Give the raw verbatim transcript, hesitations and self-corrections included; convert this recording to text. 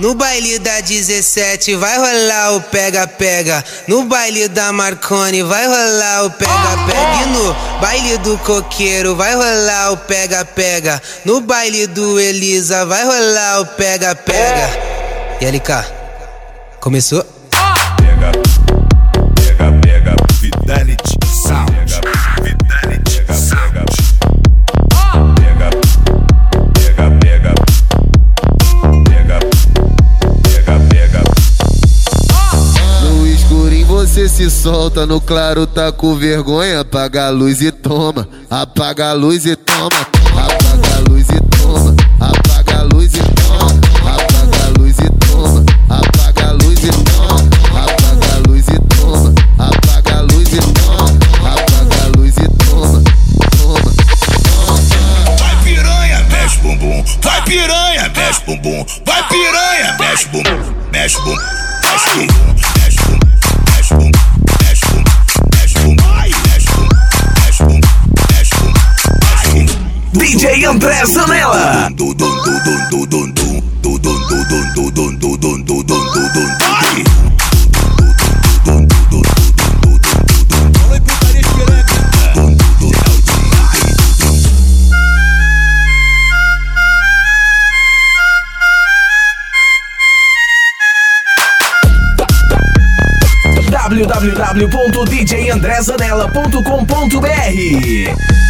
no baile da dezessete vai rolar o pega-pega. No baile da Marconi vai rolar o pega-pega. E no baile do Coqueiro vai rolar o pega-pega. No baile do Elisa vai rolar o pega-pega. E L K, começou? Pega, pega, pega, Vitality Sound. Vitality Sound. Pega, pega, pega, pega, pega, pega. No escurinho você se solta, no claro tá com vergonha. Apaga a luz e toma, apaga a luz e toma, apaga a luz e toma, apaga a luz e toma, apaga a luz e toma, apaga a luz e toma, apaga a luz e toma, apaga a luz e toma, apaga a luz e toma, toma, toma. Vai piranha, mexe bumbum. Vai piranha, mexe bumbum. Vai piranha, mexe bumbum. Mexe bumbum, mexe bumbum, mexe bumbum, mexe bumbum, mexe bumbum, mexe bumbum, mexe bumbum, mexe bumbum, mexe bumbum, mexe bumbum. D J André Zanella. Dum dum dum dum dum dum dum dum dum dum dum dum dum dum dum dum dum. w w w ponto d j andré zanella ponto com ponto b r